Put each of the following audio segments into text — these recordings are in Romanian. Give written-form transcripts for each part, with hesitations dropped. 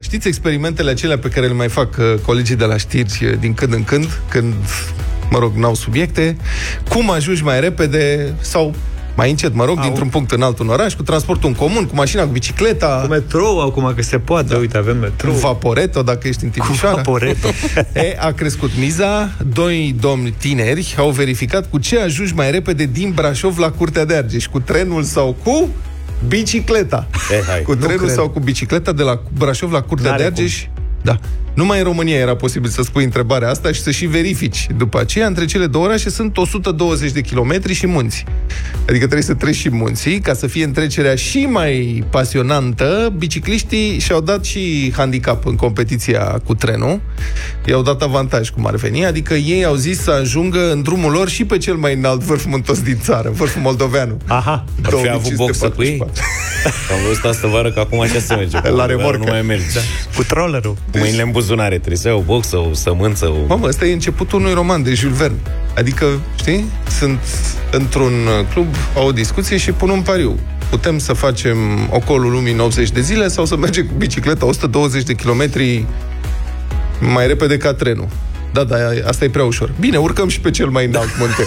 Știți experimentele acelea pe care le mai fac colegii de la știri din când în când, mă rog, n-au subiecte, cum ajungi mai repede sau mai încet, dintr-un punct în altul în oraș, cu transportul în comun, cu mașina, cu bicicleta. Cu metrou, acum că se poate, uite, avem metrou. Cu Vaporetto, dacă ești în Timișoara. Cu Vaporetto. A crescut miza, doi domni tineri au verificat cu ce ajungi mai repede din Brașov la Curtea de Argeș, cu trenul sau cu bicicleta. Cu trenul sau cu bicicleta de la Brașov la Curtea de Argeș. Da. Numai în România era posibil să spui întrebarea asta și să și verifici. După aceea, între cele două orașe sunt 120 de kilometri și munți. Adică trebuie să treci și munții. Ca să fie întrecerea și mai pasionantă, bicicliștii și-au dat și handicap în competiția cu trenul. I-au dat avantaj, cum ar veni. Adică ei au zis să ajungă în drumul lor și pe cel mai înalt vârf muntos din țară, vârful moldoveanu. Aha. Ar fi avut boxă cu ei? Am văzut asta vară că acum așa se merge. La remorcă. Nu mai merge. Da. Cu trollerul. Cu mâinile în buzunare. Trebuie să iau o boxă, o sămânță. Mamă, ăsta e începutul unui roman de Jules Verne. Adică, știi, sunt într-un club, au o discuție și pun un pariu. Putem să facem ocolul lumii în 80 de zile sau să mergem cu bicicleta 120 de kilometri mai repede ca trenul. Da, asta e prea ușor. Bine, urcăm și pe cel mai înalt munte.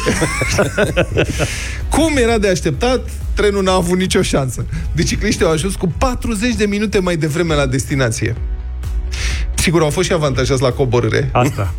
Cum era de așteptat, trenul n-a avut nicio șansă. Bicicliștii au ajuns cu 40 de minute mai devreme la destinație. Sigur, au fost și avantajați la coborâre. Asta.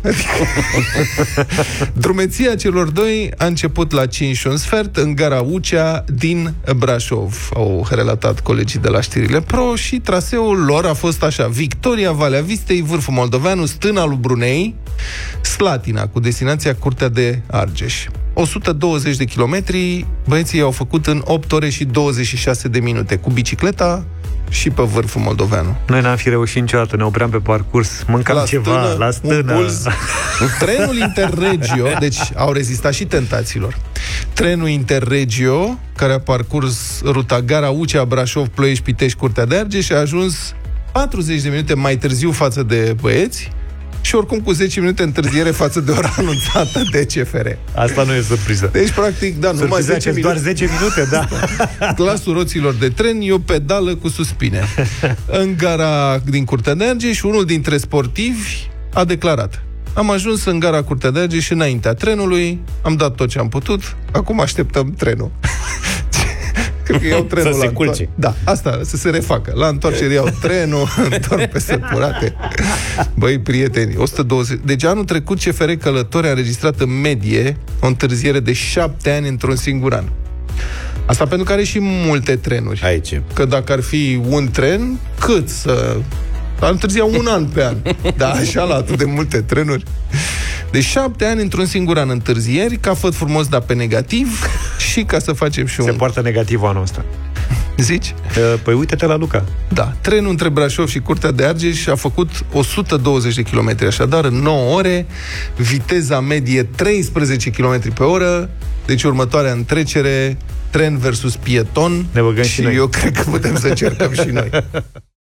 Drumeția celor doi a început la 5:15 în gara Ucea din Brașov. Au relatat colegii de la Știrile Pro și traseul lor a fost așa: Victoria, Valea Vistei, Vârful Moldoveanu, Stâna lui Brunei, Slatina, cu destinația Curtea de Argeș. 120 de kilometri, băieții au făcut în 8 ore și 26 de minute, cu bicicleta și pe Vârful Moldoveanu. Noi n-am fi reușit niciodată, ne opream pe parcurs, mâncam la ceva, stână, la stână. Trenul Interregio, deci au rezistat și tentațiilor. Trenul Interregio, care a parcurs ruta gara Ucea, Brașov, Ploiești, Pitești, Curtea de Argeș, a ajuns 40 de minute mai târziu față de băieți și oricum cu 10 minute întârziere față de ora anunțată de CFR. Asta nu e surpriză. Deci, practic, da, numai 10 minute. Doar 10 minute, da. Glasul roților de tren e o pedală cu suspine. În gara din Curtea de Argeș, unul dintre sportivi a declarat: am ajuns în gara Curtea de Argeș înaintea trenului, am dat tot ce am putut, acum așteptăm trenul. Cred că iau trenul să se culce. Da, asta, să se refacă. La întoarcere iau trenul, întorc pe săturate. Băi, prieteni, 120... Deci anul trecut CFR Călători a înregistrat în medie o întârziere de 7 ani într-un singur an. Asta pentru că are și multe trenuri. Aici. Că dacă ar fi un tren, cât să... Ar întârzia un an pe an. Da, așa, la atât de multe trenuri. De 7 ani într-un singur an întârzieri, ca făt frumos, dar pe negativ, și ca să facem și Se poartă negativ anul ăsta. Zici? Păi uite-te la Luca. Da, trenul între Brașov și Curtea de Argeș a făcut 120 de kilometri, așadar în 9 ore, viteza medie 13 km pe oră, deci următoarea întrecere, tren versus pieton, ne băgăm și noi. Eu cred că putem să încercăm și noi.